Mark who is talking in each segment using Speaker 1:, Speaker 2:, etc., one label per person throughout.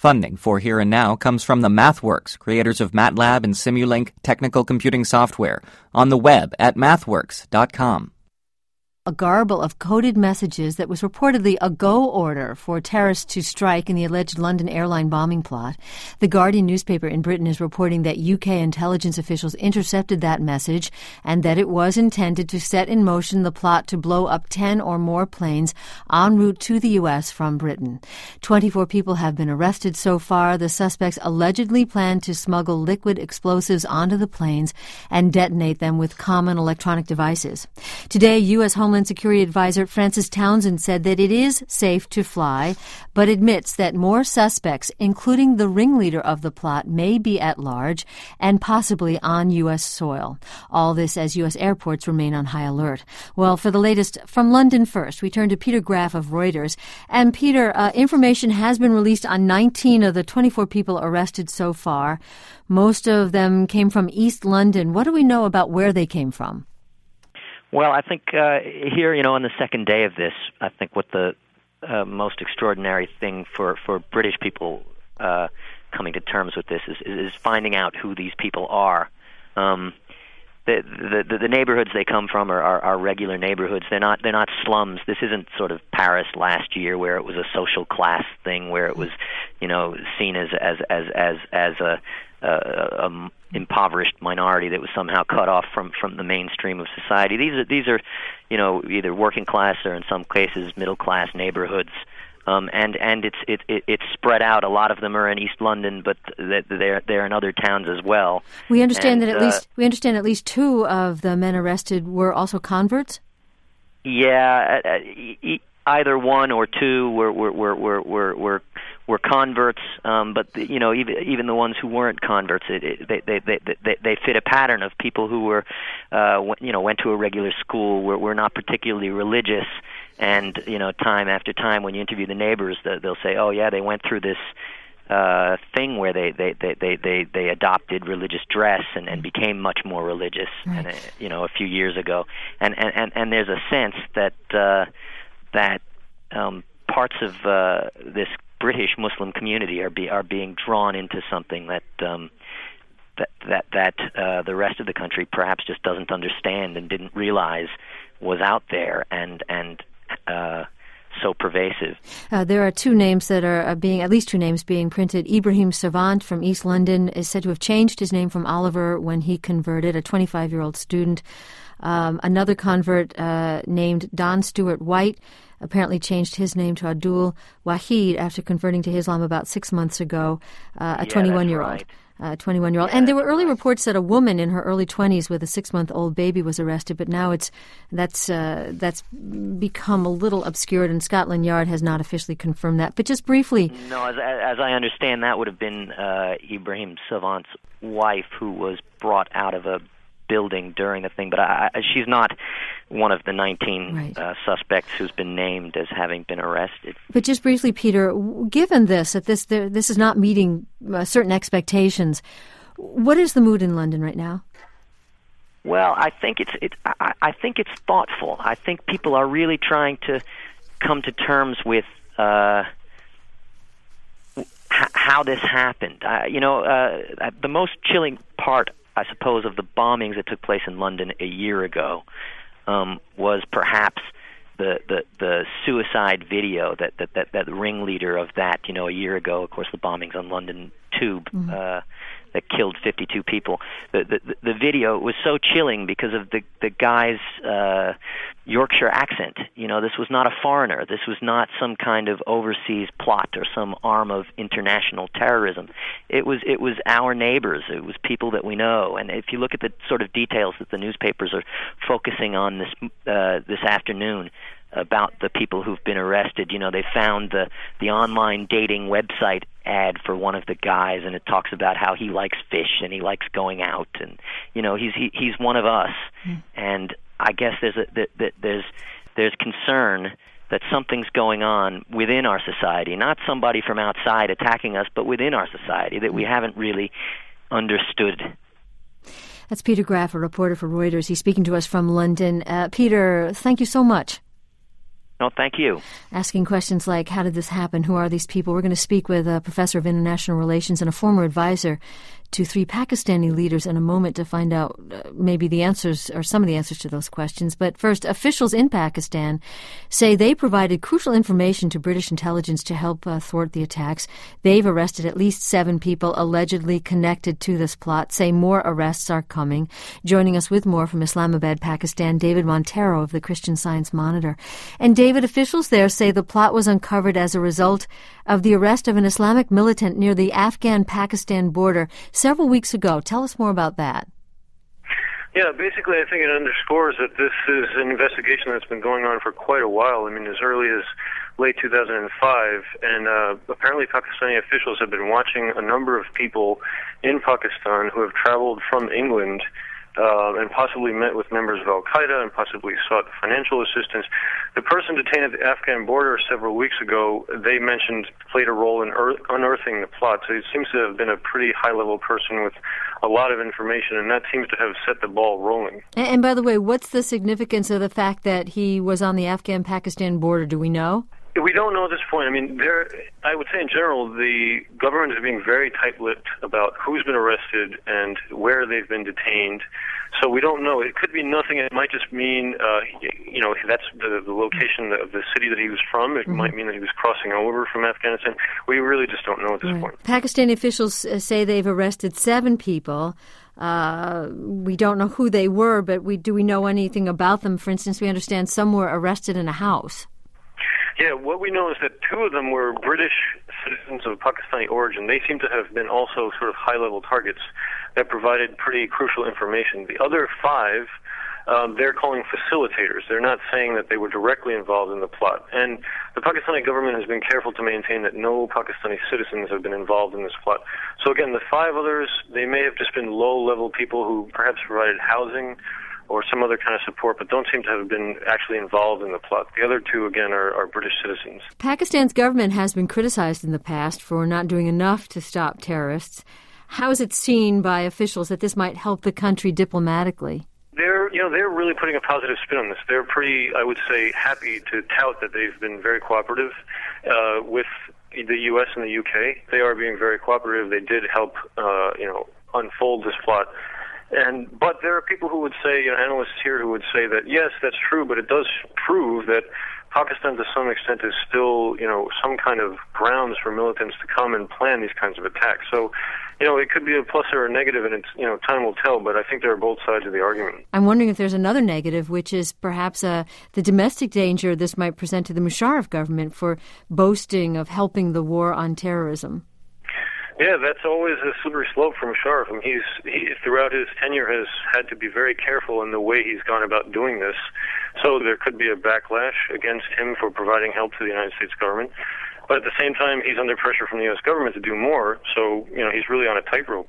Speaker 1: Funding for Here and Now comes from the MathWorks, creators of MATLAB and Simulink technical computing software, on the web at mathworks.com.
Speaker 2: A garble of coded messages that was reportedly a go order for terrorists to strike in the alleged London airline bombing plot. The Guardian newspaper in Britain is reporting that UK intelligence officials intercepted that message and that it was intended to set in motion the plot to blow up 10 or more planes en route to the US from Britain. 24 people have been arrested so far. The suspects allegedly planned to smuggle liquid explosives onto the planes and detonate them with common electronic devices. Today, U.S. Homeland Security Advisor Frances Townsend said that it is safe to fly, but admits that more suspects, including the ringleader of the plot, may be at large and possibly on U.S. soil. All this as U.S. airports remain on high alert. Well, for the latest from London first, we turn to Peter Graff of Reuters. And Peter, information has been released on 19 of the 24 people arrested so far. Most of them came from East London. What do we know about where they came from?
Speaker 3: Well, I think here, on the second day of this, I think what the most extraordinary thing for British people coming to terms with this is finding out who these people are. The neighborhoods they come from are regular neighborhoods. They're not slums. This isn't sort of Paris last year where it was a social class thing, where it was seen as a impoverished minority that was somehow cut off from the mainstream of society. These are either working class or in some cases middle class neighborhoods, and it's spread out. A lot of them are in East London, but they're in other towns as well.
Speaker 2: We understand at least two of the men arrested were also converts.
Speaker 3: Yeah, either one or two were converts, but even the ones who weren't converts, they fit a pattern of people who were went to a regular school, were not particularly religious, and time after time when you interview the neighbors, they'll say, oh yeah, they went through this thing where they adopted religious dress and became much more religious, right. A few years ago, and there's a sense that parts of this British Muslim community are being drawn into something that the rest of the country perhaps just doesn't understand and didn't realize was out there and so pervasive.
Speaker 2: There are two names that are at least two names being printed. Ibrahim Savant from East London is said to have changed his name from Oliver when he converted, a 25-year-old student. Another convert named Don Stewart White apparently changed his name to Abdul Wahid after converting to Islam about 6 months ago, a 21-year-old.
Speaker 3: Right.
Speaker 2: 21-year-old. And there were early reports that a woman in her early 20s with a 6-month-old baby was arrested, but now that's become a little obscured, and Scotland Yard has not officially confirmed that. But just briefly...
Speaker 3: No, as I understand, that would have been Ibrahim Savant's wife, who was brought out of a building during the thing, but she's not one of the 19
Speaker 2: right.
Speaker 3: Suspects who's been named as having been arrested.
Speaker 2: But just briefly, Peter, given this is not meeting certain expectations, what is the mood in London right now?
Speaker 3: Well, I think it's thoughtful. I think people are really trying to come to terms with how this happened. The most chilling part, I suppose, of the bombings that took place in London a year ago was perhaps the suicide video that the ringleader of that, a year ago, of course, the bombings on London Tube that killed 52 people. The video was so chilling because of the guy's Yorkshire accent. This was not a foreigner. This was not some kind of overseas plot or some arm of international terrorism. It was our neighbors. It was people that we know. And if you look at the sort of details that the newspapers are focusing on this afternoon about the people who've been arrested, they found the online dating website ad for one of the guys, and it talks about how he likes fish and he likes going out, and he's one of us. And I guess there's concern that something's going on within our society, not somebody from outside attacking us, but within our society that we haven't really understood.
Speaker 2: That's Peter Graff, a reporter for Reuters. He's speaking to us from London. Peter, thank you so much.
Speaker 3: No, thank you.
Speaker 2: Asking questions like, how did this happen? Who are these people? We're going to speak with a professor of international relations and a former advisor to 3 Pakistani leaders in a moment to find out maybe the answers or some of the answers to those questions. But first, officials in Pakistan say they provided crucial information to British intelligence to help thwart the attacks. They've arrested at least 7 people allegedly connected to this plot, say more arrests are coming. Joining us with more from Islamabad, Pakistan, David Montero of the Christian Science Monitor. And David, officials there say the plot was uncovered as a result of the arrest of an Islamic militant near the Afghan-Pakistan border several weeks ago. Tell us more about that.
Speaker 4: Yeah, basically I think it underscores that this is an investigation that's been going on for quite a while. I mean, as early as late 2005, and apparently Pakistani officials have been watching a number of people in Pakistan who have traveled from England and possibly met with members of Al-Qaeda and possibly sought financial assistance. The person detained at the Afghan border several weeks ago, they mentioned, played a role in unearthing the plot. So it seems to have been a pretty high-level person with a lot of information, and that seems to have set the ball rolling.
Speaker 2: And by the way, what's the significance of the fact that he was on the Afghan-Pakistan border? Do we know?
Speaker 4: We don't know at this point. I mean, I would say in general, the government is being very tight-lipped about who's been arrested and where they've been detained. So we don't know. It could be nothing. It might just mean, that's the location of the city that he was from. It might mean that he was crossing over from Afghanistan. We really just don't know at this point.
Speaker 2: Pakistani officials say they've arrested 7 people. We don't know who they were, but do we know anything about them? For instance, we understand some were arrested in a house.
Speaker 4: Yeah, what we know is that 2 of them were British citizens of Pakistani origin. They seem to have been also sort of high-level targets that provided pretty crucial information. The other 5, they're calling facilitators. They're not saying that they were directly involved in the plot. And the Pakistani government has been careful to maintain that no Pakistani citizens have been involved in this plot. So again, the 5 others, they may have just been low-level people who perhaps provided housing or some other kind of support, but don't seem to have been actually involved in the plot. The other 2, again, are British citizens.
Speaker 2: Pakistan's government has been criticized in the past for not doing enough to stop terrorists. How is it seen by officials that this might help the country diplomatically?
Speaker 4: They're really putting a positive spin on this. They're pretty, I would say, happy to tout that they've been very cooperative with the U.S. and the U.K. They are being very cooperative. They did help, unfold this plot. But there are people who would say, analysts here who would say that, yes, that's true, but it does prove that Pakistan to some extent is still, some kind of grounds for militants to come and plan these kinds of attacks. So, it could be a plus or a negative, and it's, time will tell, but I think there are both sides of the argument.
Speaker 2: I'm wondering if there's another negative, which is perhaps the domestic danger this might present to the Musharraf government for boasting of helping the war on terrorism.
Speaker 4: Yeah, that's always a slippery slope for Musharraf. I mean, he throughout his tenure has had to be very careful in the way he's gone about doing this. So there could be a backlash against him for providing help to the United States government. But at the same time, he's under pressure from the U.S. government to do more. So, he's really on a tightrope.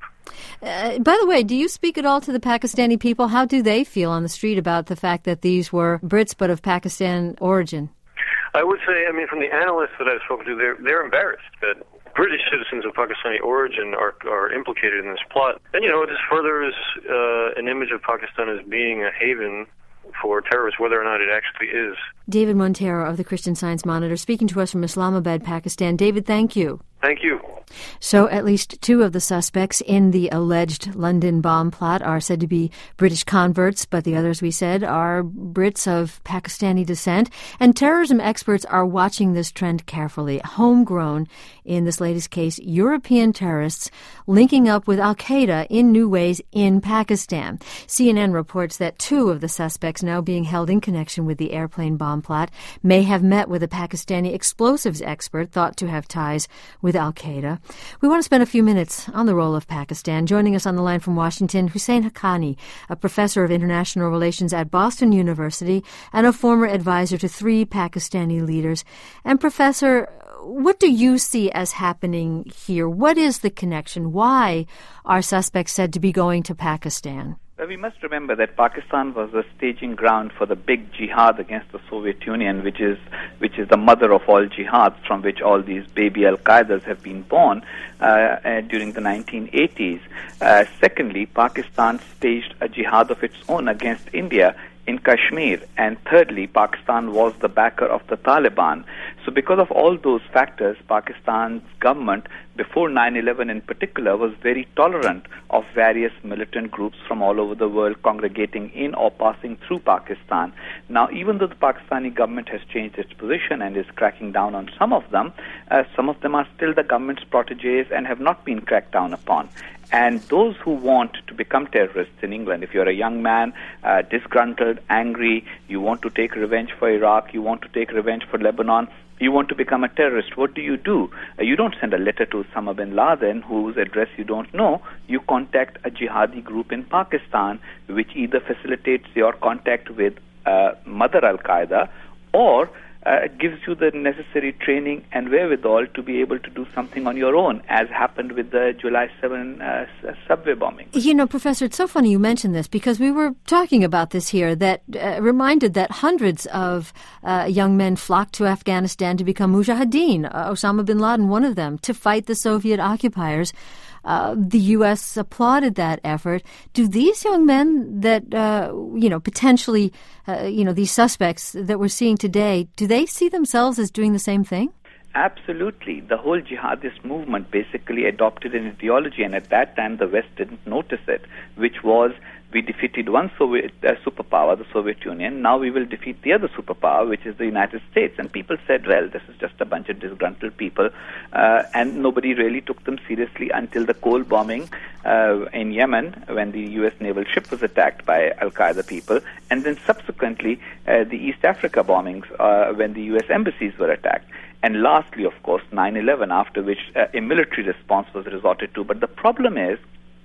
Speaker 2: By the way, do you speak at all to the Pakistani people? How do they feel on the street about the fact that these were Brits but of Pakistan origin?
Speaker 4: I would say, from the analysts that I've spoken to, they're embarrassed that British citizens of Pakistani origin are implicated in this plot. And, it just furthers an image of Pakistan as being a haven for terrorists, whether or not it actually is.
Speaker 2: David Montero of the Christian Science Monitor speaking to us from Islamabad, Pakistan. David, thank you.
Speaker 4: Thank you.
Speaker 2: So at least 2 of the suspects in the alleged London bomb plot are said to be British converts, but the others, we said, are Brits of Pakistani descent. And terrorism experts are watching this trend carefully. Homegrown, in this latest case, European terrorists linking up with Al-Qaeda in new ways in Pakistan. CNN reports that 2 of the suspects now being held in connection with the airplane bomb plot may have met with a Pakistani explosives expert thought to have ties with Al-Qaeda. We want to spend a few minutes on the role of Pakistan. Joining us on the line from Washington, Hussein Haqqani, a professor of international relations at Boston University and a former advisor to 3 Pakistani leaders. And Professor, what do you see as happening here? What is the connection? Why are suspects said to be going to Pakistan?
Speaker 5: Well, we must remember that Pakistan was the staging ground for the big jihad against the Soviet Union, which is the mother of all jihads, from which all these baby al-Qaedas have been born during the 1980s. Secondly, Pakistan staged a jihad of its own against India in Kashmir, and thirdly, Pakistan was the backer of the Taliban. So because of all those factors, Pakistan's government, before 9/11 in particular, was very tolerant of various militant groups from all over the world congregating in or passing through Pakistan. Now, even though the Pakistani government has changed its position and is cracking down on some of them are still the government's proteges and have not been cracked down upon. And those who want to become terrorists in England, if you're a young man, disgruntled, angry, you want to take revenge for Iraq, you want to take revenge for Lebanon, you want to become a terrorist, what do? You don't send a letter to Osama bin Laden, whose address you don't know. You contact a jihadi group in Pakistan, which either facilitates your contact with Mother Al-Qaeda or gives you the necessary training and wherewithal to be able to do something on your own, as happened with the July 7 subway bombing.
Speaker 2: You know, Professor, it's so funny you mentioned this, because we were talking about this here, that reminded that hundreds of young men flocked to Afghanistan to become mujahideen, Osama bin Laden one of them, to fight the Soviet occupiers. The U.S. applauded that effort. Do these young men that, potentially, these suspects that we're seeing today, do they see themselves as doing the same thing?
Speaker 5: Absolutely. The whole jihadist movement basically adopted an ideology, and at that time the West didn't notice it, which was, we defeated one Soviet superpower, the Soviet Union. Now we will defeat the other superpower, which is the United States. And people said, well, this is just a bunch of disgruntled people. And nobody really took them seriously until the coal bombing in Yemen, when the U.S. naval ship was attacked by Al-Qaeda people. And then subsequently, the East Africa bombings, when the U.S. embassies were attacked. And lastly, of course, 9/11, after which a military response was resorted to. But the problem is,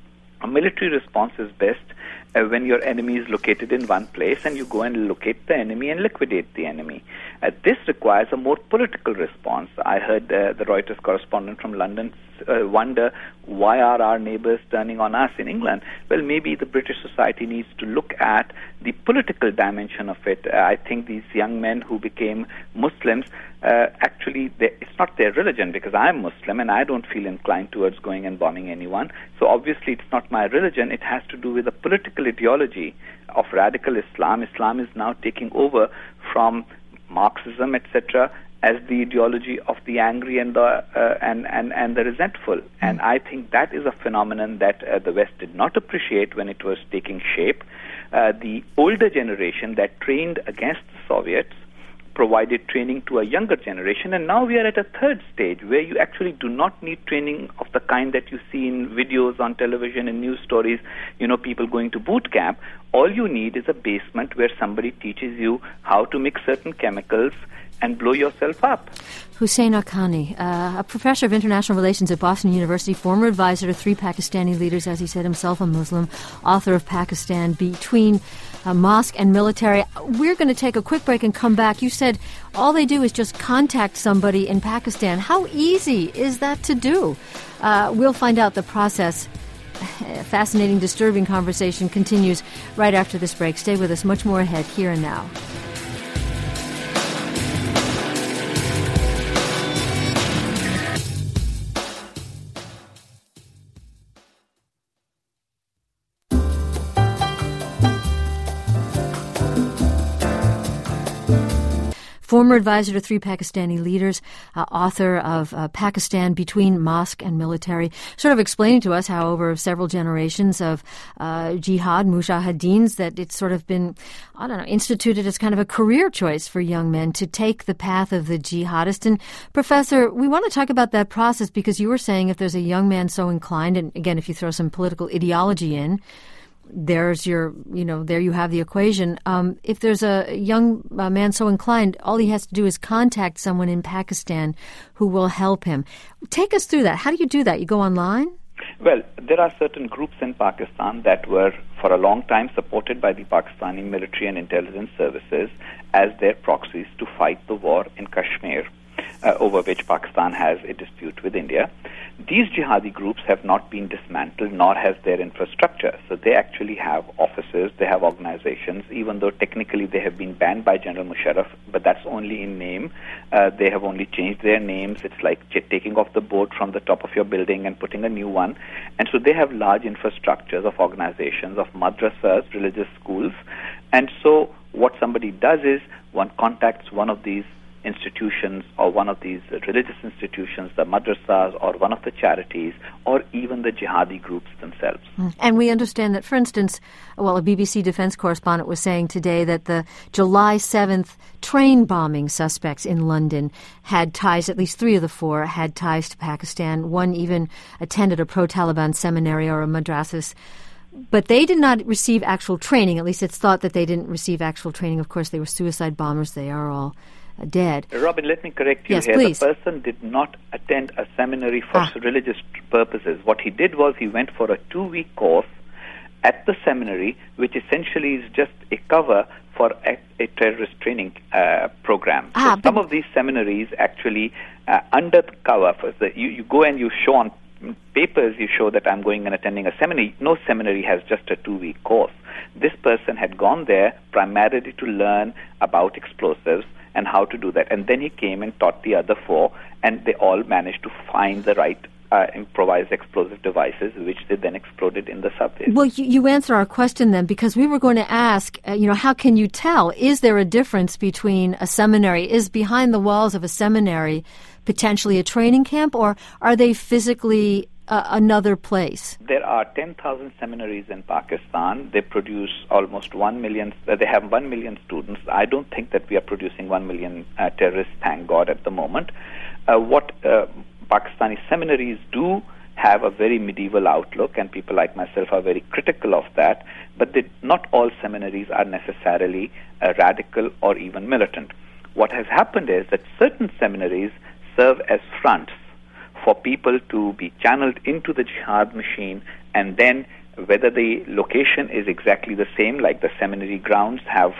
Speaker 5: a military response is best when your enemy is located in one place and you go and locate the enemy and liquidate the enemy. This requires a more political response. I heard the Reuters correspondent from London wonder, why are our neighbors turning on us in England? Well, maybe the British society needs to look at the political dimension of it. I think these young men who became Muslims, actually, it's not their religion, because I'm Muslim and I don't feel inclined towards going and bombing anyone. So obviously it's not my religion. It has to do with a political ideology of radical Islam. Islam is now taking over from Marxism, etc., as the ideology of the angry and the resentful. And I think that is a phenomenon that the West did not appreciate when it was taking shape. The older generation that trained against the Soviets provided training to a younger generation, and now we are at a third stage where you actually do not need training of the kind that you see in videos on television and news stories, people going to boot camp. All you need is a basement where somebody teaches you how to mix certain chemicals and blow yourself up.
Speaker 2: Hussein Haqqani, a professor of international relations at Boston University, former advisor to 3 Pakistani leaders, as he said himself, a Muslim, author of Pakistan Between Mosque and Military. We're going to take a quick break and come back. You said all they do is just contact somebody in Pakistan. How easy is that to do? We'll find out the process. Fascinating, disturbing conversation continues right after this break. Stay with us. Much more ahead, here and now. Former advisor to 3 Pakistani leaders, author of Pakistan Between Mosque and Military, sort of explaining to us how over several generations of jihad, mujahideens, that it's sort of been, instituted as kind of a career choice for young men to take the path of the jihadist. And Professor, we want to talk about that process, because you were saying if there's a young man so inclined, and again, if you throw some political ideology in, there's your, there you have the equation. If there's a young man so inclined, all he has to do is contact someone in Pakistan who will help him. Take us through that. How do you do that? You go online?
Speaker 5: Well, there are certain groups in Pakistan that were for a long time supported by the Pakistani military and intelligence services as their proxies to fight the war in Kashmir, over which Pakistan has a dispute with India. These jihadi groups have not been dismantled, nor has their infrastructure. So they actually have offices, they have organizations, even though technically they have been banned by General Musharraf, but that's only in name. They have only changed their names. It's like taking off the board from the top of your building and putting a new one. And so they have large infrastructures of organizations, of madrasas, religious schools, And so what somebody does is one contacts one of these institutions or one of these religious institutions, the madrasas or one of the charities or even the jihadi groups themselves.
Speaker 2: And we understand that, for instance, a BBC defense correspondent was saying today that the July 7th train bombing suspects in London had ties, at least 3 of the 4 had ties to Pakistan. One even attended a pro-Taliban seminary or a madrasas. But they did not receive actual training. At least it's thought that they didn't receive actual training. Of course, they were suicide bombers. They are all dead.
Speaker 5: Robin, let me correct you
Speaker 2: yes,
Speaker 5: here.
Speaker 2: Please.
Speaker 5: The person did not attend a seminary for religious purposes. What he did was he went for a 2-week course at the seminary, which essentially is just a cover for a terrorist training program. So some of these seminaries actually, under the cover, you go and you show on papers, you show that I'm going and attending a seminary. No seminary has just a 2-week course. This person had gone there primarily to learn about explosives and how to do that. And then he came and taught the other 4, and they all managed to find the right improvised explosive devices, which they then exploded in the subways.
Speaker 2: Well, you answer our question then, because we were going to ask, how can you tell? Is there a difference between a seminary? Is behind the walls of a seminary potentially a training camp, or are they physically another place?
Speaker 5: There are 10,000 seminaries in Pakistan. They produce almost 1 million. They have 1 million students. I don't think that we are producing 1 million terrorists, thank God, at the moment. What Pakistani seminaries do have a very medieval outlook, and people like myself are very critical of that, but not all seminaries are necessarily radical or even militant. What has happened is that certain seminaries serve as fronts for people to be channeled into the jihad machine, and then whether the location is exactly the same, like the seminary grounds have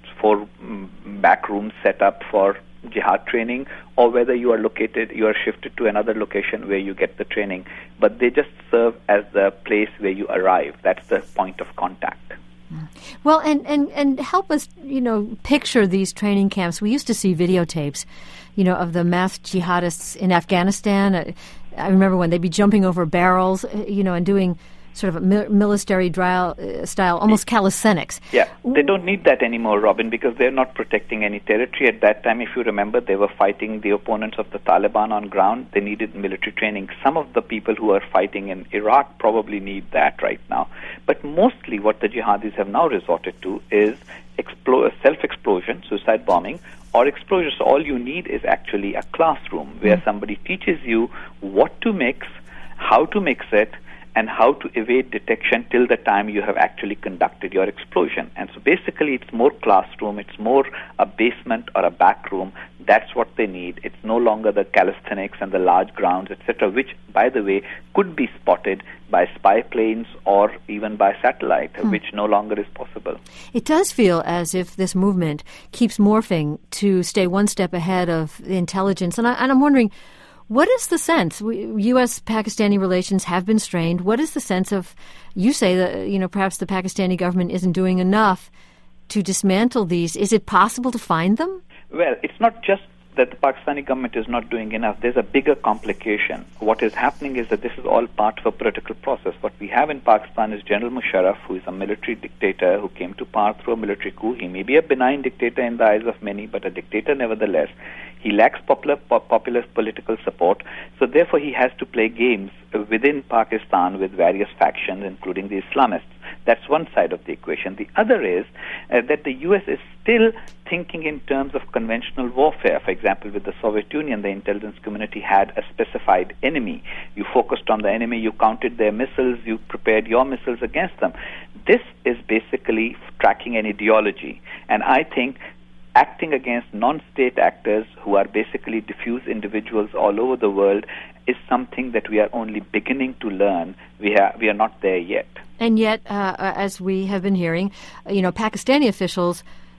Speaker 5: 4 back rooms set up for jihad training, or whether you are shifted to another location where you get the training, but they just serve as the place where you arrive. That's the point of contact.
Speaker 2: Well, and help us, picture these training camps. We used to see videotapes, of the masked jihadists in Afghanistan. I remember when they'd be jumping over barrels, and doing sort of a military style, almost calisthenics.
Speaker 5: Yeah, they don't need that anymore, Robin, because they're not protecting any territory. At that time, if you remember, they were fighting the opponents of the Taliban on ground. They needed military training. Some of the people who are fighting in Iraq probably need that right now. But mostly what the jihadis have now resorted to is self-explosion, suicide bombing, or exposure. So all you need is actually a classroom where somebody teaches you what to mix, how to mix it, and how to evade detection till the time you have actually conducted your explosion. And so basically it's more classroom, it's more a basement or a back room. That's what they need. It's no longer the calisthenics and the large grounds, etc., which, by the way, could be spotted by spy planes or even by satellite, which no longer is possible. It
Speaker 2: does feel as if this movement keeps morphing to stay one step ahead of the intelligence. And I'm wondering, what is the sense? U.S.-Pakistani relations have been strained. What is the sense of, you say that, perhaps the Pakistani government isn't doing enough to dismantle these. Is it possible to find them?
Speaker 5: Well, it's not just that the Pakistani government is not doing enough. There's a bigger complication. What is happening is that this is all part of a political process. What we have in Pakistan is General Musharraf, who is a military dictator who came to power through a military coup. He may be a benign dictator in the eyes of many, but a dictator nevertheless. He lacks popular political support, so therefore he has to play games within Pakistan with various factions, including the Islamists. That's one side of the equation. The other is that the U.S. is still thinking in terms of conventional warfare. For example, with the Soviet Union, the intelligence community had a specified enemy. You focused on the enemy, you counted their missiles, you prepared your missiles against them. This is basically tracking an ideology. And I think acting against non-state actors who are basically diffuse individuals all over the world is something that we are only beginning to learn. We are not there yet.
Speaker 2: And yet, as we have been hearing, Pakistani officials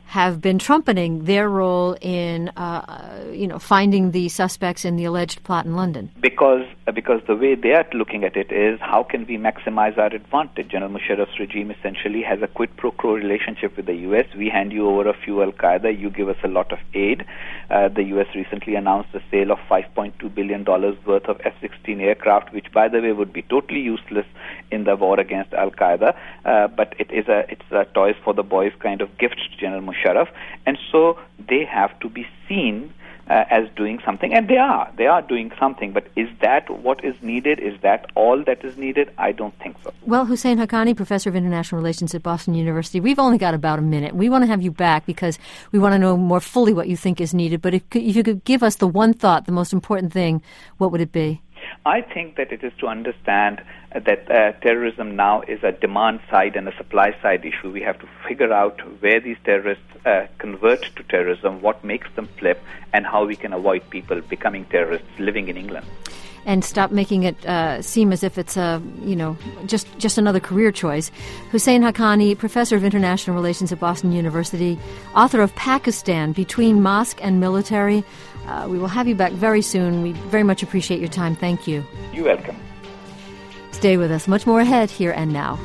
Speaker 2: have been trumpeting their role in, finding the suspects in the alleged plot in London.
Speaker 5: Because the way they are looking at it is, how can we maximize our advantage? General Musharraf's regime essentially has a quid pro quo relationship with the U.S. We hand you over a few Al-Qaeda, you give us a lot of aid. The U.S. recently announced the sale of $5.2 billion worth of F-16 aircraft, which, by the way, would be totally useless in the war against Al-Qaeda. But it's a toys for the boys kind of gift to General Musharraf. And so they have to be seen as doing something, and they are doing something. But is that what is needed? Is that all that is needed? I don't think so.
Speaker 2: Well, Hussein Haqqani, Professor of International Relations at Boston University, we've only got about a minute. We want to have you back because we want to know more fully what you think is needed. But if you could give us the one thought, the most important thing, what would it be?
Speaker 5: I think that it is to understand that terrorism now is a demand side and a supply side issue. We have to figure out where these terrorists convert to terrorism, what makes them flip, and how we can avoid people becoming terrorists living in England.
Speaker 2: And stop making it seem as if it's just another career choice. Hussein Haqqani, Professor of International Relations at Boston University, author of Pakistan, Between Mosque and Military. We will have you back very soon. We very much appreciate your time. Thank you.
Speaker 5: You're welcome.
Speaker 2: Stay with us. Much more ahead, Here and Now.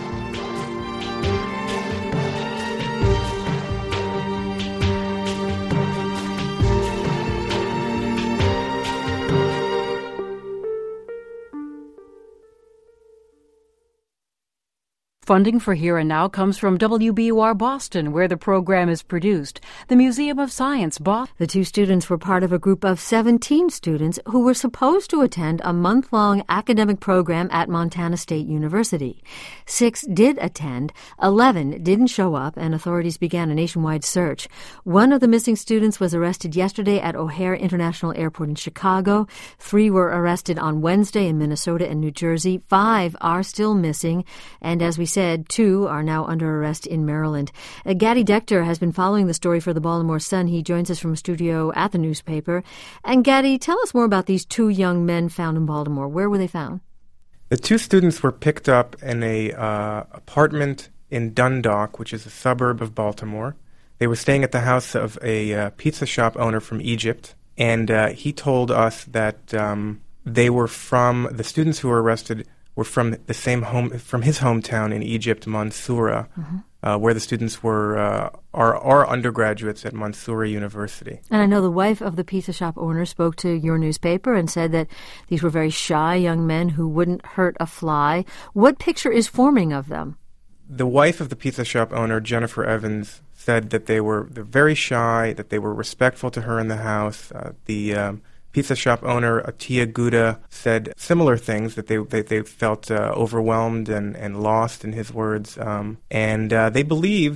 Speaker 6: Funding for Here and Now comes from WBUR Boston, where the program is produced, the Museum of Science, Boston.
Speaker 2: The two students were part of a group of 17 students who were supposed to attend a month-long academic program at Montana State University. 6 did attend, 11 didn't show up, and authorities began a nationwide search. One of the missing students was arrested yesterday at O'Hare International Airport in Chicago. 3 were arrested on Wednesday in Minnesota and New Jersey. 5 are still missing, and as we said, 2 are now under arrest in Maryland. Gadi Dechter has been following the story for the Baltimore Sun. He joins us from a studio at the newspaper. And Gadi, tell us more about these 2 young men found in Baltimore. Where were they found?
Speaker 7: The 2 students were picked up in a apartment in Dundalk, which is a suburb of Baltimore. They were staying at the house of a pizza shop owner from Egypt, and he told us that they were from, the students who were arrested were from the same from his hometown in Egypt, Mansoura, where the students are undergraduates at Mansoura University.
Speaker 2: And I know the wife of the pizza shop owner spoke to your newspaper and said that these were very shy young men who wouldn't hurt a fly. What picture is forming of them?
Speaker 7: The wife of the pizza shop owner, Jennifer Evans, said that they're very shy, that they were respectful to her in the house. The pizza shop owner, Atiya Gouda, said similar things, that they felt overwhelmed and lost, in his words. And they believed,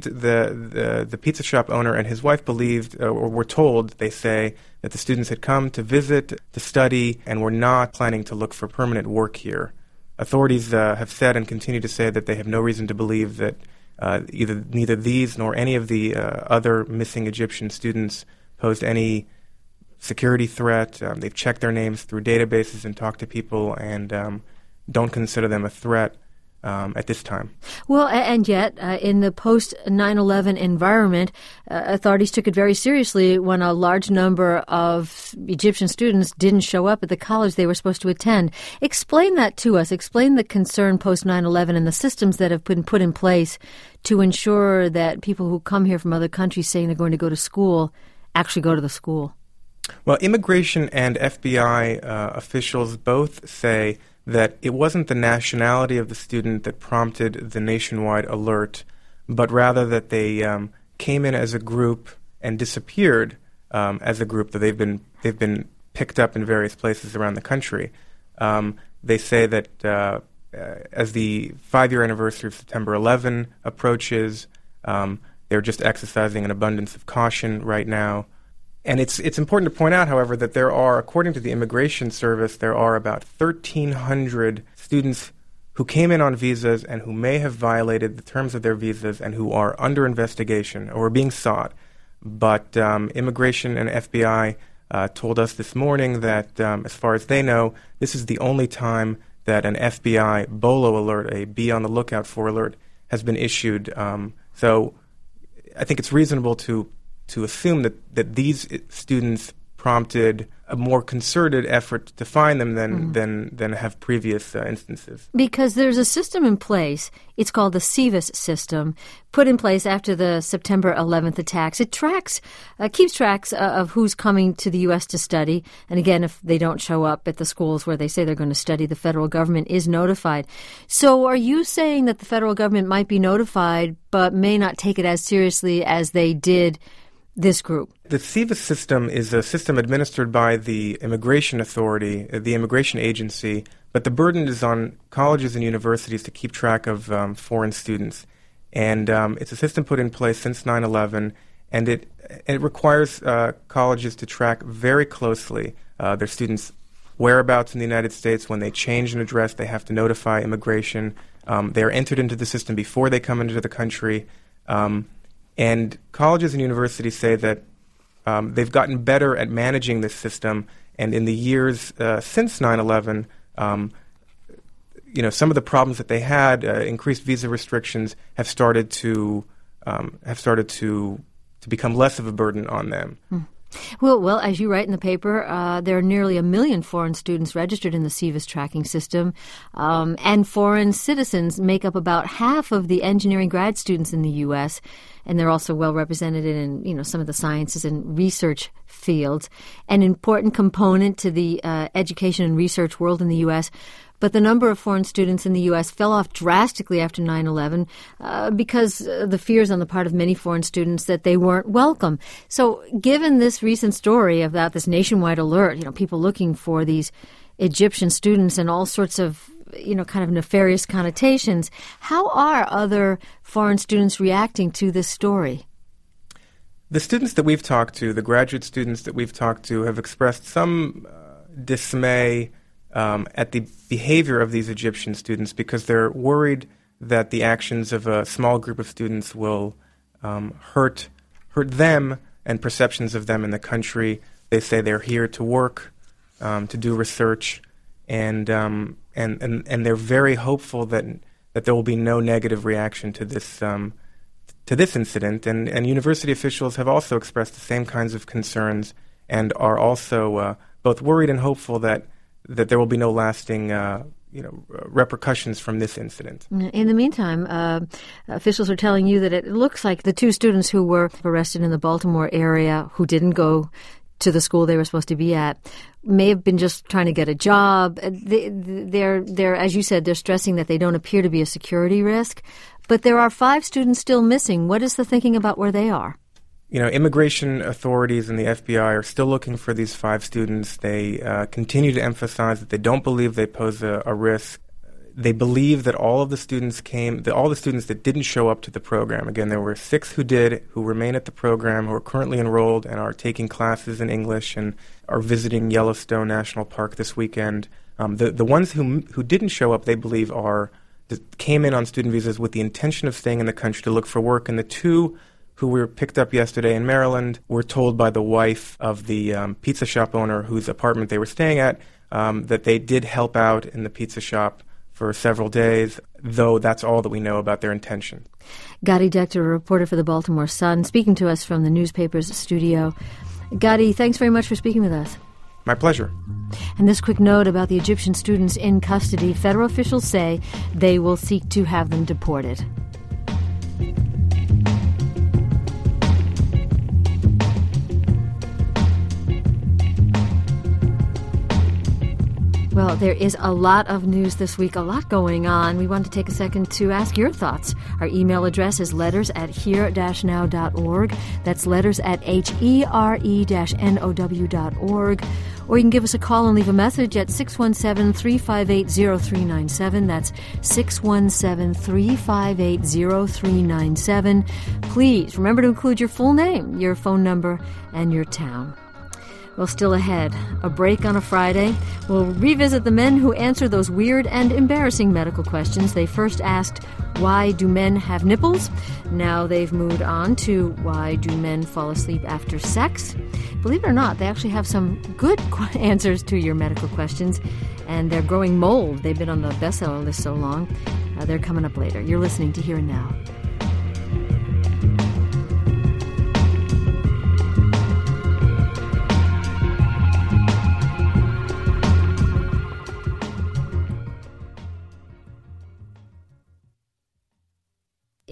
Speaker 7: the pizza shop owner and his wife believed, or were told, they say, that the students had come to visit, to study, and were not planning to look for permanent work here. Authorities have said and continue to say that they have no reason to believe that neither these nor any of the other missing Egyptian students posed any security threat. They've checked their names through databases and talked to people and don't consider them a threat at this time.
Speaker 2: Well, and yet, in the post-9/11 environment, authorities took it very seriously when a large number of Egyptian students didn't show up at the college they were supposed to attend. Explain that to us. Explain the concern post-9/11 and the systems that have been put in place to ensure that people who come here from other countries saying they're going to go to school actually go to the school.
Speaker 7: Well, immigration and FBI officials both say that it wasn't the nationality of the student that prompted the nationwide alert, but rather that they came in as a group and disappeared as a group. That they've been picked up in various places around the country. They say that as the 5-year anniversary of September 11 approaches, they're just exercising an abundance of caution right now. And it's important to point out, however, that there are, according to the Immigration Service, there are about 1,300 students who came in on visas and who may have violated the terms of their visas and who are under investigation or are being sought. But Immigration and FBI told us this morning that, as far as they know, this is the only time that an FBI BOLO alert, a be on the lookout for alert, has been issued. So I think it's reasonable to assume that these students prompted a more concerted effort to find them than have previous instances.
Speaker 2: Because there's a system in place. It's called the SEVIS system, put in place after the September 11th attacks. It keeps tracks of who's coming to the U.S. to study. And again, if they don't show up at the schools where they say they're going to study, the federal government is notified. So are you saying that the federal government might be notified but may not take it as seriously as they did this group?
Speaker 7: The SEVIS system is a system administered by the Immigration Authority, the immigration agency, but the burden is on colleges and universities to keep track of foreign students. And it's a system put in place since 9/11, and it requires colleges to track very closely their students' whereabouts in the United States. When they change an address, they have to notify immigration. They are entered into the system before they come into the country. And colleges and universities say that they've gotten better at managing this system, and in the years since 9/11, some of the problems that they had, increased visa restrictions, have started to become less of a burden on them.
Speaker 2: Well, as you write in the paper, there are nearly 1 million foreign students registered in the SEVIS tracking system, and foreign citizens make up about half of the engineering grad students in the U.S., and they're also well represented in, some of the sciences and research fields, an important component to the education and research world in the U.S., but the number of foreign students in the U.S. fell off drastically after 9/11 because the fears on the part of many foreign students that they weren't welcome. So given this recent story about this nationwide alert, people looking for these Egyptian students and all sorts of, kind of nefarious connotations, how are other foreign students reacting to this story?
Speaker 7: The students that we've talked to, the graduate students that we've talked to, have expressed some dismay at the behavior of these Egyptian students because they're worried that the actions of a small group of students will hurt them and perceptions of them in the country. They say they're here to work, to do research, and they're very hopeful that there will be no negative reaction to this incident. And university officials have also expressed the same kinds of concerns and are also both worried and hopeful that there will be no lasting repercussions from this incident.
Speaker 2: In the meantime, officials are telling you that it looks like the two students who were arrested in the Baltimore area who didn't go to the school they were supposed to be at may have been just trying to get a job. They're, as you said, they're stressing that they don't appear to be a security risk. But there are 5 students still missing. What is the thinking about where they are?
Speaker 7: Immigration authorities and the FBI are still looking for these 5 students. They continue to emphasize that they don't believe they pose a risk. They believe that all of the students all the students that didn't show up to the program, again, there were 6 who did, who remain at the program, who are currently enrolled and are taking classes in English and are visiting Yellowstone National Park this weekend. The ones who didn't show up, they believe, came in on student visas with the intention of staying in the country to look for work, and the 2 who were picked up yesterday in Maryland were told by the wife of the pizza shop owner whose apartment they were staying at that they did help out in the pizza shop for several days, though that's all that we know about their intention.
Speaker 2: Gadi Dechter, a reporter for the Baltimore Sun, speaking to us from the newspaper's studio. Gadi, thanks very much for speaking with us.
Speaker 7: My pleasure.
Speaker 2: And this quick note about the Egyptian students in custody. Federal officials say they will seek to have them deported. Well, there is a lot of news this week, a lot going on. We want to take a second to ask your thoughts. Our email address is letters@here-now.org. That's letters@here-now.org. Or you can give us a call and leave a message at 617-358-0397. That's 617-358-0397. Please remember to include your full name, your phone number, and your town. Well, still ahead, a break on a Friday. We'll revisit the men who answer those weird and embarrassing medical questions. They first asked, why do men have nipples? Now they've moved on to why do men fall asleep after sex? Believe it or not, they actually have some good answers to your medical questions. And they're growing mold. They've been on the bestseller list so long. They're coming up later. You're listening to Here and Now.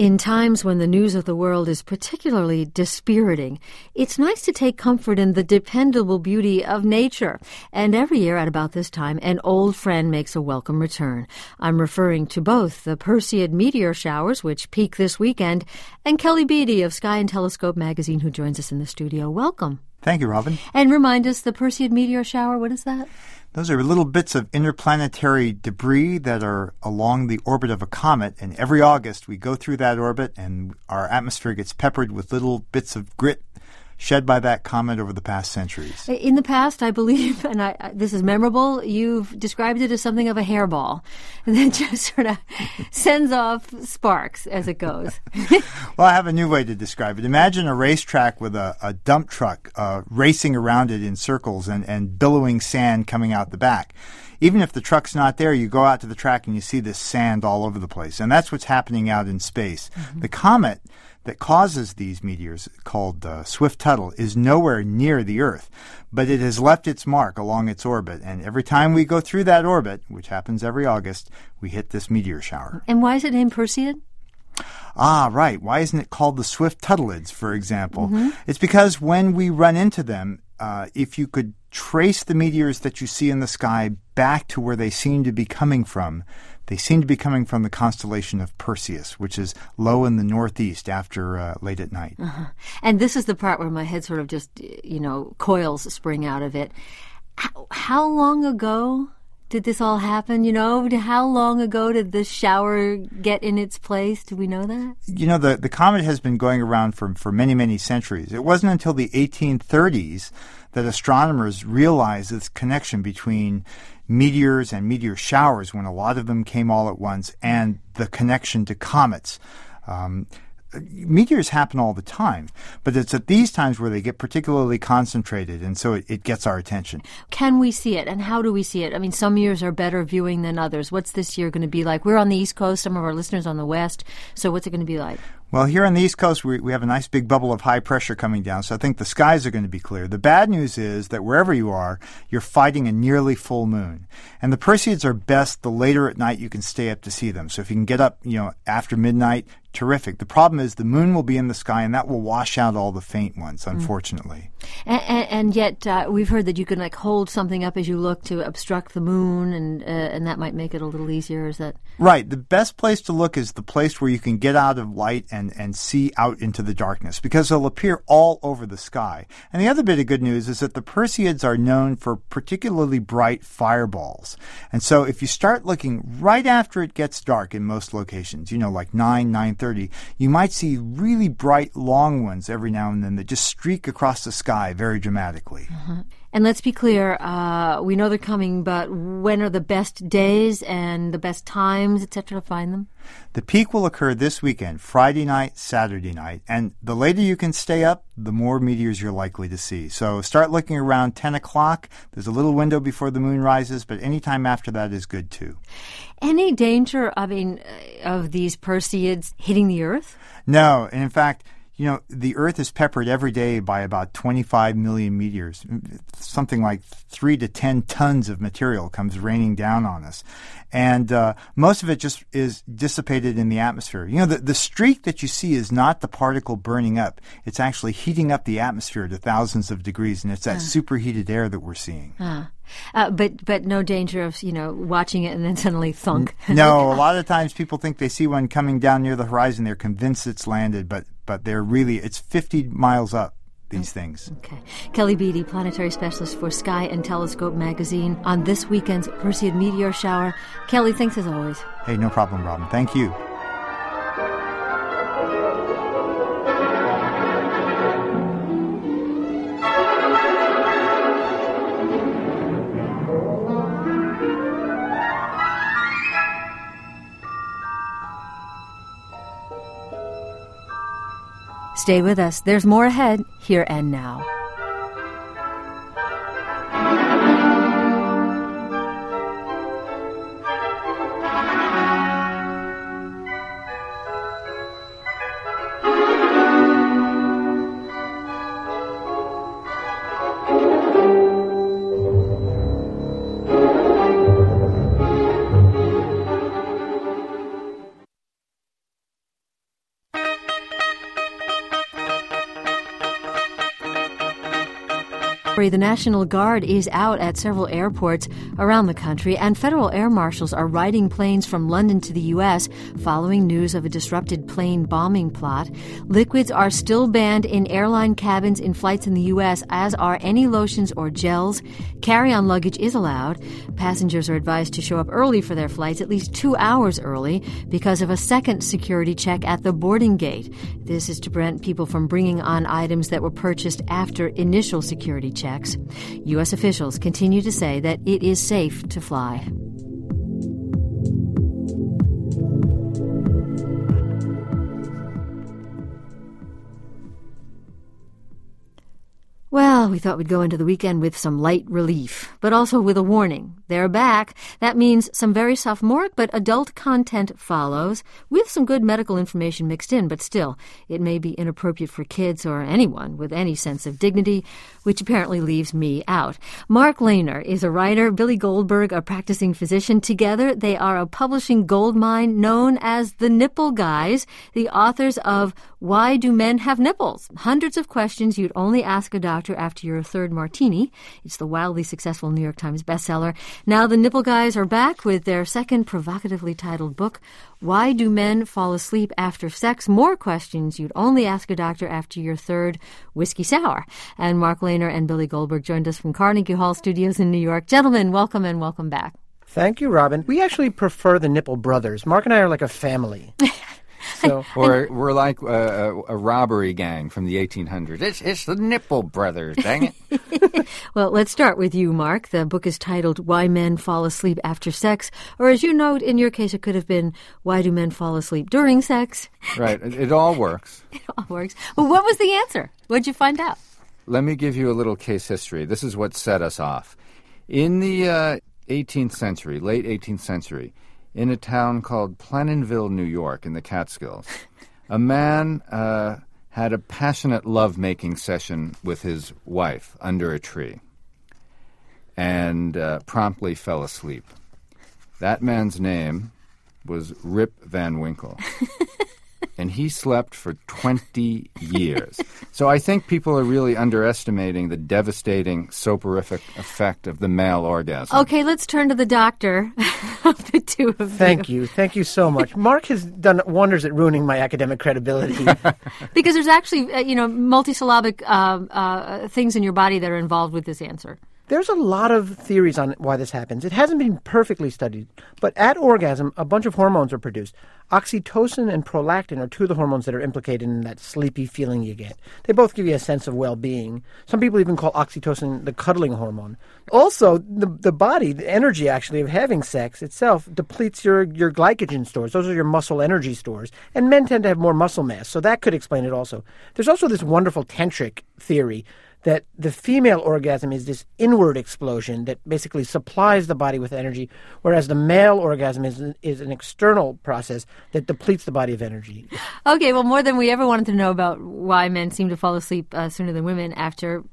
Speaker 2: In times when the news of the world is particularly dispiriting, it's nice to take comfort in the dependable beauty of nature. And every year at about this time, an old friend makes a welcome return. I'm referring to both the Perseid meteor showers, which peak this weekend, and Kelly Beatty of Sky and Telescope magazine, who joins us in the studio. Welcome.
Speaker 8: Thank you, Robin.
Speaker 2: And remind us, the Perseid meteor shower, what is that?
Speaker 8: Those are little bits of interplanetary debris that are along the orbit of a comet, and every August we go through that orbit and our atmosphere gets peppered with little bits of grit shed by that comet over the past centuries.
Speaker 2: In the past, I believe, and this is memorable, you've described it as something of a hairball that just sort of sends off sparks as it goes.
Speaker 8: Well, I have a new way to describe it. Imagine a racetrack with a dump truck racing around it in circles and billowing sand coming out the back. Even if the truck's not there, you go out to the track and you see this sand all over the place. And that's what's happening out in space. Mm-hmm. The comet that causes these meteors, called Swift-Tuttle, is nowhere near the Earth, but it has left its mark along its orbit. And every time we go through that orbit, which happens every August, we hit this meteor shower.
Speaker 2: And why is it named Perseid?
Speaker 8: Ah, right. Why isn't it called the Swift-Tuttleids, for example? Mm-hmm. It's because when we run into them, if you could trace the meteors that you see in the sky back to where they seem to be coming from, they seem to be coming from the constellation of Perseus, which is low in the northeast after late at night.
Speaker 2: Uh-huh. And this is the part where my head sort of just, coils spring out of it. How long ago did this all happen? How long ago did this shower get in its place? Do we know that?
Speaker 8: The comet has been going around for many, many centuries. It wasn't until the 1830s that astronomers realized this connection between meteors and meteor showers, when a lot of them came all at once, and the connection to comets. Meteors happen all the time, but it's at these times where they get particularly concentrated, and so it gets our attention.
Speaker 2: Can we see it, and how do we see it? I mean, some years are better viewing than others. What's this year going to be like? We're on the East Coast, some of our listeners on the West, so what's it going to be like?
Speaker 8: Well, here on the East Coast, we have a nice big bubble of high pressure coming down, so I think the skies are going to be clear. The bad news is that wherever you are, you're fighting a nearly full moon. And the Perseids are best the later at night you can stay up to see them. So if you can get up, after midnight, terrific. The problem is the moon will be in the sky, and that will wash out all the faint ones, unfortunately.
Speaker 2: And yet we've heard that you can hold something up as you look to obstruct the moon, and that might make it a little easier. Is that
Speaker 8: right? The best place to look is the place where you can get out of light and see out into the darkness, because they'll appear all over the sky. And the other bit of good news is that the Perseids are known for particularly bright fireballs. And so if you start looking right after it gets dark in most locations, like 9:30, you might see really bright long ones every now and then that just streak across the sky very dramatically.
Speaker 2: Mm-hmm. And let's be clear, we know they're coming, but when are the best days and the best times, etc., to find them?
Speaker 8: The peak will occur this weekend, Friday night, Saturday night, and the later you can stay up, the more meteors you're likely to see. So start looking around 10 o'clock. There's a little window before the moon rises, but any time after that is good too.
Speaker 2: Any danger, of these Perseids hitting the Earth?
Speaker 8: No, and in fact, the Earth is peppered every day by about 25 million meteors. Something like 3 to 10 tons of material comes raining down on us. And most of it just is dissipated in the atmosphere. The streak that you see is not the particle burning up. It's actually heating up the atmosphere to thousands of degrees, and it's that superheated air that we're seeing.
Speaker 2: But no danger of, watching it and then suddenly thunk.
Speaker 8: No, a lot of times people think they see one coming down near the horizon. They're convinced it's landed, but it's 50 miles up, these things.
Speaker 2: Okay. Kelly Beatty, planetary specialist for Sky and Telescope magazine, on this weekend's Perseid meteor shower. Kelly, thanks as always.
Speaker 8: Hey, no problem, Robin. Thank you.
Speaker 2: Stay with us. There's more ahead, here and now. The National Guard is out at several airports around the country, and federal air marshals are riding planes from London to the U.S. following news of a disrupted plane bombing plot. Liquids are still banned in airline cabins in flights in the U.S., as are any lotions or gels. Carry-on luggage is allowed. Passengers are advised to show up early for their flights, at least 2 hours early, because of a second security check at the boarding gate. This is to prevent people from bringing on items that were purchased after initial security checks. U.S. officials continue to say that it is safe to fly. Well, we thought we'd go into the weekend with some light relief, but also with a warning. They're back. That means some very sophomoric but adult content follows, with some good medical information mixed in, but still, it may be inappropriate for kids or anyone with any sense of dignity, which apparently leaves me out. Mark Lehner is a writer, Billy Goldberg a practicing physician. Together, they are a publishing goldmine known as the Nipple Guys, the authors of Why Do Men Have Nipples? Hundreds of questions you'd only ask a doctor after your third martini. It's the wildly successful New York Times bestseller. Now the Nipple Guys are back with their second provocatively titled book, Why Do Men Fall Asleep After Sex? More questions you'd only ask a doctor after your third whiskey sour. And Mark Lehner and Billy Goldberg joined us from Carnegie Hall Studios in New York. Gentlemen, welcome and welcome back.
Speaker 9: Thank you, Robin. We actually prefer the Nipple Brothers. Mark and I are like a family.
Speaker 10: So, or we're like a robbery gang from the 1800s. It's the Nipple Brothers, dang it.
Speaker 2: Well, let's start with you, Mark. The book is titled Why Men Fall Asleep After Sex, or as you note, in your case, it could have been Why Do Men Fall Asleep During Sex?
Speaker 10: Right. It all works.
Speaker 2: It all works. Well, what was the answer? What'd you find out?
Speaker 10: Let me give you a little case history. This is what set us off. In the 18th century, late 18th century, in a town called Plenonville, New York, in the Catskills, a man had a passionate love-making session with his wife under a tree and promptly fell asleep. That man's name was Rip Van Winkle, and he slept for 20 years. So I think people are really underestimating the devastating soporific effect of the male orgasm.
Speaker 2: Okay, let's turn to the doctor of the two of you.
Speaker 9: Thank you. Thank you so much. Mark has done wonders at ruining my academic credibility.
Speaker 2: Because there's actually, multisyllabic things in your body that are involved with this answer.
Speaker 9: There's a lot of theories on why this happens. It hasn't been perfectly studied, but at orgasm, a bunch of hormones are produced. Oxytocin and prolactin are two of the hormones that are implicated in that sleepy feeling you get. They both give you a sense of well-being. Some people even call oxytocin the cuddling hormone. Also, the body, the energy actually of having sex itself depletes your glycogen stores. Those are your muscle energy stores. And men tend to have more muscle mass, so that could explain it also. There's also this wonderful tantric theory that the female orgasm is this inward explosion that basically supplies the body with energy, whereas the male orgasm is an external process that depletes the body of energy.
Speaker 2: Okay, well, more than we ever wanted to know about why men seem to fall asleep sooner than women after,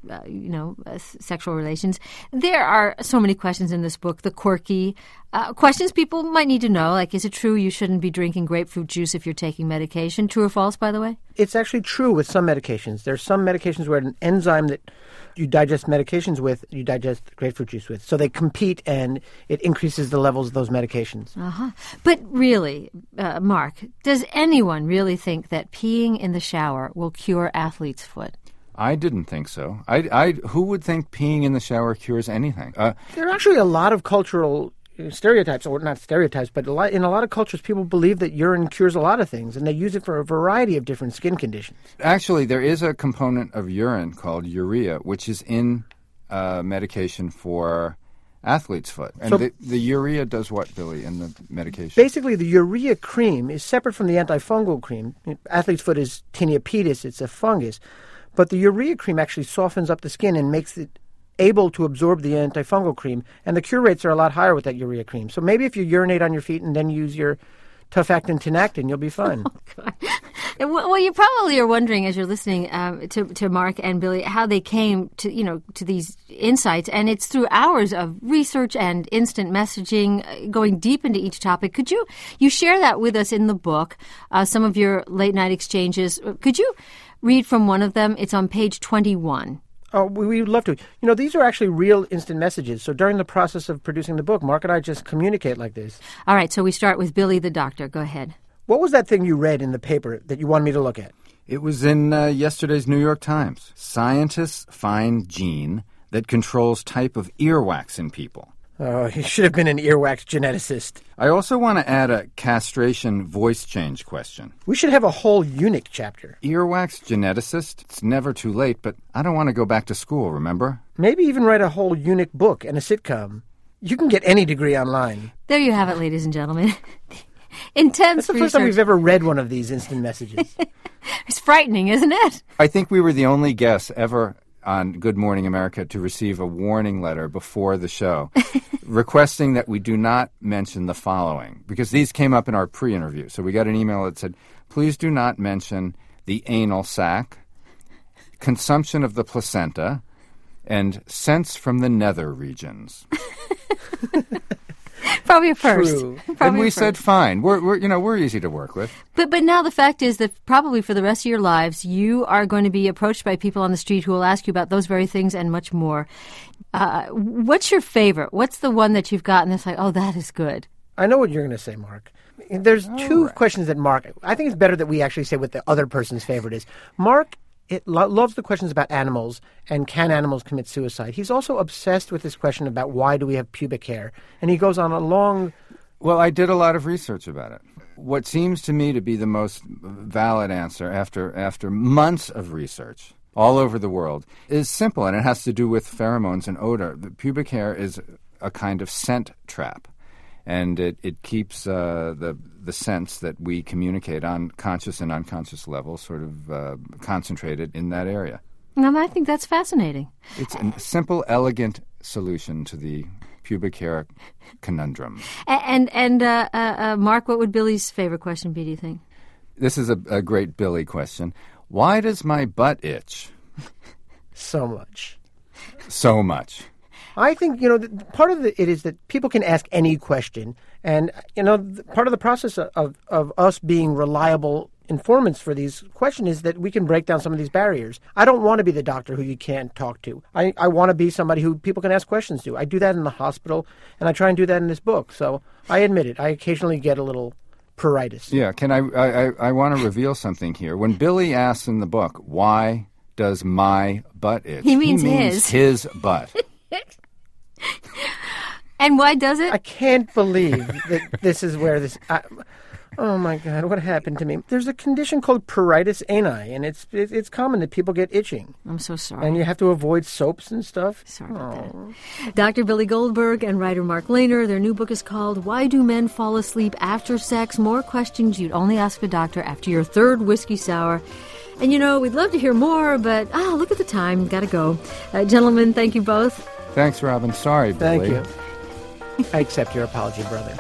Speaker 2: sexual relations, there are so many questions in this book, the quirky questions people might need to know, like, is it true you shouldn't be drinking grapefruit juice if you're taking medication? True or false, by the way?
Speaker 9: It's actually true with some medications. There's some medications where an enzyme that you digest medications with, you digest grapefruit juice with. So they compete, and it increases the levels of those medications.
Speaker 2: Uh-huh. But really, Mark, does anyone really think that peeing in the shower will cure athlete's foot?
Speaker 10: I didn't think so. Who would think peeing in the shower cures anything?
Speaker 9: There are actually a lot of cultural stereotypes, or not stereotypes, but in a lot of cultures, people believe that urine cures a lot of things, and they use it for a variety of different skin conditions.
Speaker 10: Actually, there is a component of urine called urea, which is in medication for athlete's foot. And so the urea does what, Billy, in the medication?
Speaker 9: Basically, the urea cream is separate from the antifungal cream. Athlete's foot is tinea pedis, it's a fungus. But the urea cream actually softens up the skin and makes it able to absorb the antifungal cream, and the cure rates are a lot higher with that urea cream. So maybe if you urinate on your feet and then use your Tufactin Tinactin, you'll be fine.
Speaker 2: Oh, God. Well, you probably are wondering as you're listening to Mark and Billy how they came to these insights, and it's through hours of research and instant messaging, going deep into each topic. Could you share that with us in the book? Some of your late night exchanges. Could you read from one of them? It's on page 21.
Speaker 9: Oh, we would love to. You know, these are actually real instant messages. So during the process of producing the book, Mark and I just communicate like this.
Speaker 2: All right, so we start with Billy the doctor. Go ahead.
Speaker 9: What was that thing you read in the paper that you wanted me to look at?
Speaker 10: It was in yesterday's New York Times. Scientists find gene that controls type of earwax in people.
Speaker 9: Oh, he should have been an earwax geneticist.
Speaker 10: I also want to add a castration voice change question.
Speaker 9: We should have a whole eunuch chapter.
Speaker 10: Earwax geneticist? It's never too late, but I don't want to go back to school, remember?
Speaker 9: Maybe even write a whole eunuch book and a sitcom. You can get any degree online.
Speaker 2: There you have it, ladies and gentlemen. Intense
Speaker 9: That's the first time we've ever read one of these instant messages.
Speaker 2: It's frightening, isn't it?
Speaker 10: I think we were the only guests ever on Good Morning America to receive a warning letter before the show requesting that we do not mention the following, because these came up in our pre-interview. So we got an email that said, please do not mention the anal sac, consumption of the placenta, and sense from the nether regions.
Speaker 2: Probably a first.
Speaker 9: True.
Speaker 10: And we said, fine. We're easy to work with.
Speaker 2: But now the fact is that probably for the rest of your lives, you are going to be approached by people on the street who will ask you about those very things and much more. What's your favorite? What's the one that you've gotten that's like, oh, that is good?
Speaker 9: I know what you're going to say, Mark. There's two questions that Mark... I think it's better that we actually say what the other person's favorite is. Mark loves the questions about animals and can animals commit suicide. He's also obsessed with this question about why do we have pubic hair. And he goes on a long...
Speaker 10: Well, I did a lot of research about it. What seems to me to be the most valid answer after months of research all over the world is simple, and it has to do with pheromones and odor. The pubic hair is a kind of scent trap, and it keeps the scents that we communicate on conscious and unconscious levels sort of concentrated in that area.
Speaker 2: Now, I think that's fascinating.
Speaker 10: It's a simple, elegant solution to the pubic hair conundrum.
Speaker 2: And Mark, what would Billy's favorite question be, do you think?
Speaker 10: This is a great Billy question. Why does my butt itch?
Speaker 9: So much.
Speaker 10: So much.
Speaker 9: I think, part of it is that people can ask any question. And, part of the process of us being reliable informants for these questions is that we can break down some of these barriers. I don't want to be the doctor who you can't talk to. I want to be somebody who people can ask questions to. I do that in the hospital, and I try and do that in this book. So I admit it. I occasionally get a little pruritus.
Speaker 10: Yeah, I want to reveal something here. When Billy asks in the book, why does my butt itch?
Speaker 2: He means
Speaker 10: his butt.
Speaker 2: And why does it?
Speaker 9: I can't believe that this is where this... oh, my God, what happened to me? There's a condition called pruritus ani, and it's common that people get itching.
Speaker 2: I'm so sorry.
Speaker 9: And you have to avoid soaps and stuff.
Speaker 2: Sorry about that. Dr. Billy Goldberg and writer Mark Lehner, their new book is called Why Do Men Fall Asleep After Sex? More questions you'd only ask a doctor after your third whiskey sour. And, we'd love to hear more, but, look at the time. Gotta go. Gentlemen, thank you both.
Speaker 10: Thanks, Robin. Sorry, Billy.
Speaker 9: Thank you. I accept your apology, brother.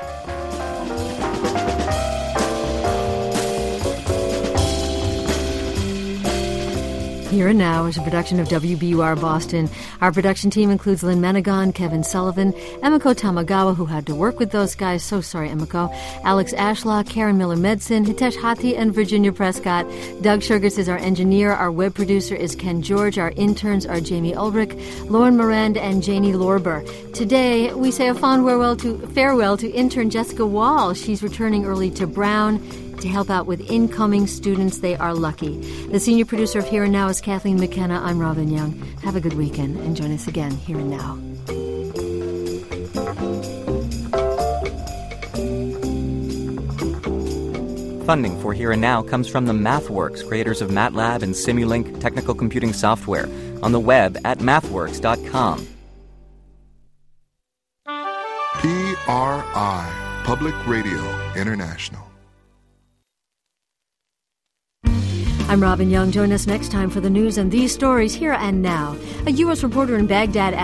Speaker 2: Here and Now is a production of WBUR Boston. Our production team includes Lynn Menegon, Kevin Sullivan, Emiko Tamagawa, who had to work with those guys. So sorry, Emiko. Alex Ashlaw, Karen Miller-Medson, Hitesh Hati, and Virginia Prescott. Doug Sugarts is our engineer. Our web producer is Ken George. Our interns are Jamie Ulrich, Lauren Miranda, and Janie Lorber. Today, we say a fond farewell to intern Jessica Wall. She's returning early to Brown to help out with incoming students. They are lucky. The senior producer of Here and Now is Kathleen McKenna. I'm Robin Young. Have a good weekend and join us again Here and Now.
Speaker 1: Funding for Here and Now comes from the MathWorks, creators of MATLAB and Simulink technical computing software, on the web at mathworks.com.
Speaker 11: PRI, Public Radio International.
Speaker 2: I'm Robin Young. Join us next time for the news and these stories Here and Now. A U.S. reporter in Baghdad